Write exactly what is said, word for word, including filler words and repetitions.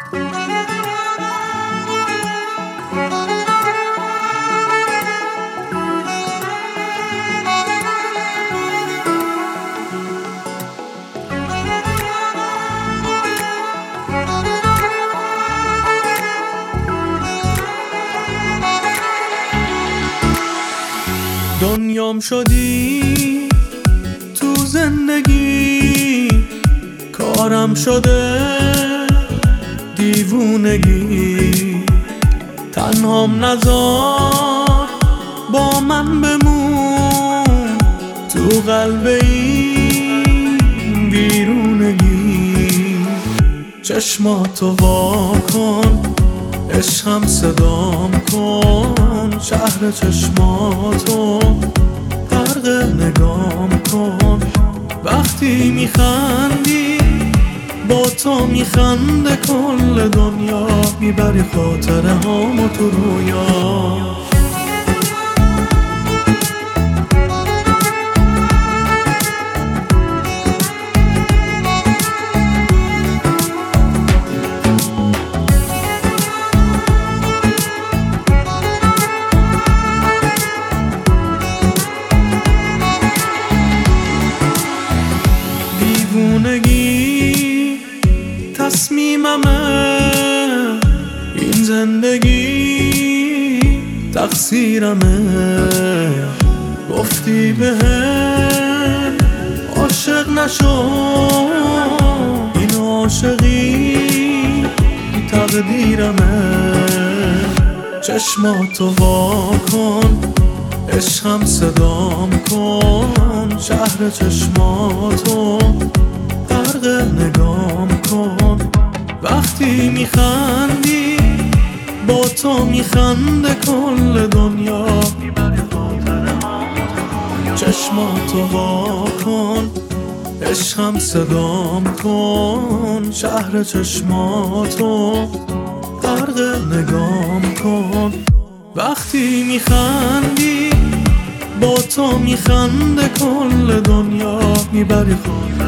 دنیام شدی تو زندگی، کارم شده دیوونگی، تنهام نذار با من بمون تو قلب این بیرونگی. چشماتو وا کن، عشقم صدام کن، شهر چشماتو غرق نگام کن. وقتی میخندی با تو میخنده کل دنیا، میبری خاطره هامو تو رویا. دیوونگی تصمیممه، این زندگی تقصیرمه. گفتی بهم عاشق نشو، این عاشقی تقدیرمه. چشماتو وا کن، عشقم صدام کن، شهر چشماتو غرق نگام کن. وقتی میخندی با تو میخنده کل دنیا، چشماتو وا کن، عشقم صدام کن، شهر چشماتو غرق نگام کن. وقتی میخندی با تو میخنده کل دنیا، میبری خود